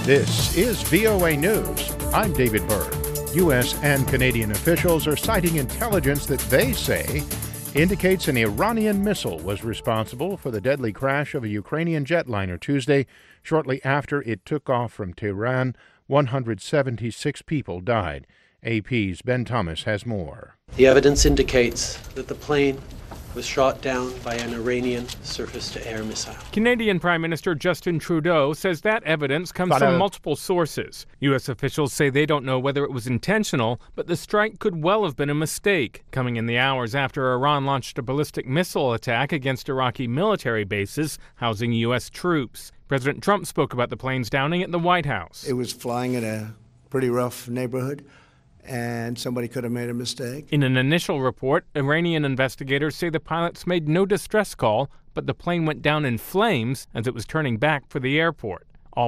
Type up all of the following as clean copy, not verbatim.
This is VOA News. I'm David Byrd. U.S. and Canadian officials are citing intelligence that they say indicates an Iranian missile was responsible for the deadly crash of a Ukrainian jetliner Tuesday. Shortly after it took off from Tehran, 176 people died. AP's Ben Thomas has more. The evidence indicates that the plane was shot down by an Iranian surface-to-air missile. Canadian Prime Minister Justin Trudeau says that evidence comes from multiple sources. U.S. officials say they don't know whether it was intentional, but the strike could well have been a mistake, coming in the hours after Iran launched a ballistic missile attack against Iraqi military bases housing U.S. troops. President Trump spoke about the plane's downing at the White House. It was flying in a pretty rough neighborhood, and somebody could have made a mistake. In an initial report, Iranian investigators say the pilots made no distress call, but the plane went down in flames as it was turning back for the airport. All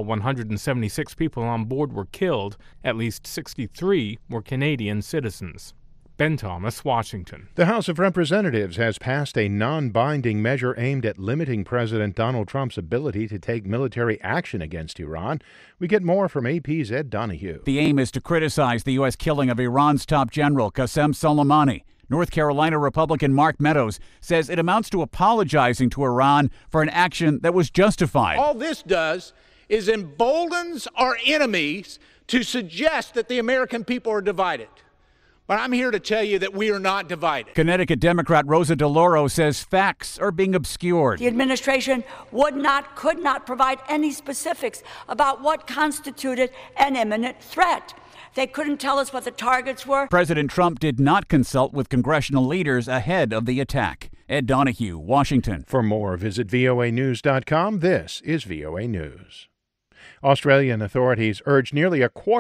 176 people on board were killed. At least 63 were Canadian citizens. Ben Thomas, Washington. The House of Representatives has passed a non-binding measure aimed at limiting President Donald Trump's ability to take military action against Iran. We get more from AP's Ed Donahue. The aim is to criticize the U.S. killing of Iran's top general, Qasem Soleimani. North Carolina Republican Mark Meadows says it amounts to apologizing to Iran for an action that was justified. All this does is emboldens our enemies to suggest that the American people are divided. But I'm here to tell you that we are not divided. Connecticut Democrat Rosa DeLauro says facts are being obscured. The administration could not provide any specifics about what constituted an imminent threat. They couldn't tell us what the targets were. President Trump did not consult with congressional leaders ahead of the attack. Ed Donahue, Washington. For more, visit voanews.com. This is VOA News. Australian authorities urged nearly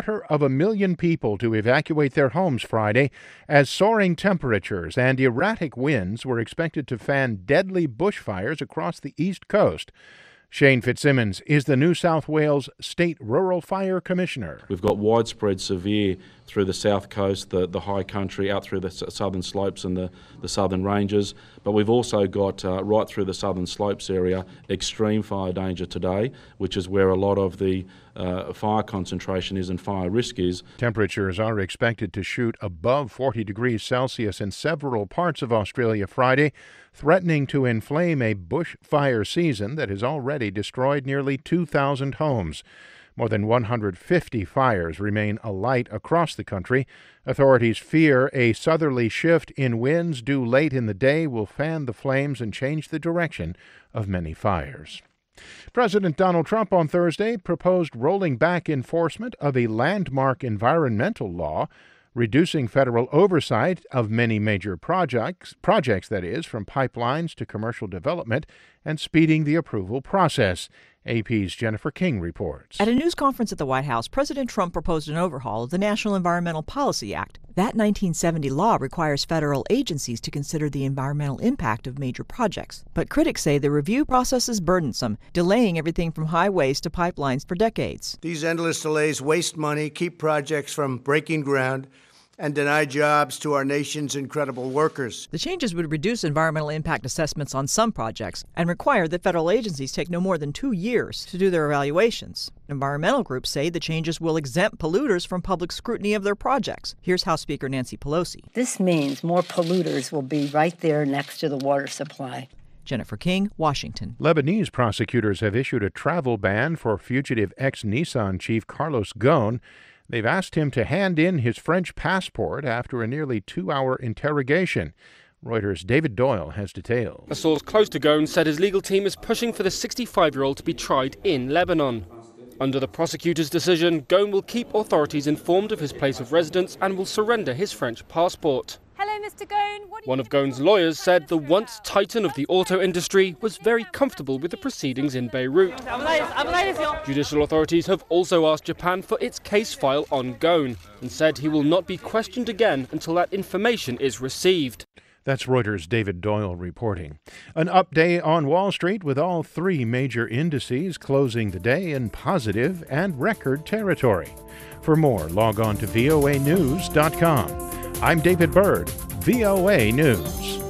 250,000 people to evacuate their homes Friday as soaring temperatures and erratic winds were expected to fan deadly bushfires across the East Coast. Shane Fitzsimmons is the New South Wales State Rural Fire Commissioner. We've got widespread severe through the south coast, the high country, out through the southern slopes and the southern ranges. But we've also got right through the southern slopes area extreme fire danger today, which is where a lot of the fire concentration is and fire risk is. Temperatures are expected to shoot above 40 degrees Celsius in several parts of Australia Friday, threatening to inflame a bushfire season that has already destroyed nearly 2,000 homes. More than 150 fires remain alight across the country. Authorities fear a southerly shift in winds due late in the day will fan the flames and change the direction of many fires. President Donald Trump on Thursday proposed rolling back enforcement of a landmark environmental law, reducing federal oversight of many major projects that is, from pipelines to commercial development, and speeding the approval process. AP's Jennifer King reports. At a news conference at the White House, President Trump proposed an overhaul of the National Environmental Policy Act. That 1970 law requires federal agencies to consider the environmental impact of major projects. But critics say the review process is burdensome, delaying everything from highways to pipelines for decades. These endless delays waste money, keep projects from breaking ground, and deny jobs to our nation's incredible workers. The changes would reduce environmental impact assessments on some projects and require that federal agencies take no more than 2 years to do their evaluations. Environmental groups say the changes will exempt polluters from public scrutiny of their projects. Here's House Speaker Nancy Pelosi. This means more polluters will be right there next to the water supply. Jennifer King, Washington. Lebanese prosecutors have issued a travel ban for fugitive ex-Nissan chief Carlos Ghosn. They've asked him to hand in his French passport after a nearly 2-hour interrogation. Reuters' David Doyle has details. A source close to Ghosn said his legal team is pushing for the 65-year-old to be tried in Lebanon. Under the prosecutor's decision, Ghosn will keep authorities informed of his place of residence and will surrender his French passport. Hello, Mr. Ghosn. One of Ghosn's lawyers said the once titan of the auto industry was very comfortable with the proceedings in Beirut. Judicial authorities have also asked Japan for its case file on Ghosn and said he will not be questioned again until that information is received. That's Reuters' David Doyle reporting. An up day on Wall Street with all three major indices closing the day in positive and record territory. For more, log on to voanews.com. I'm David Byrd, VOA News.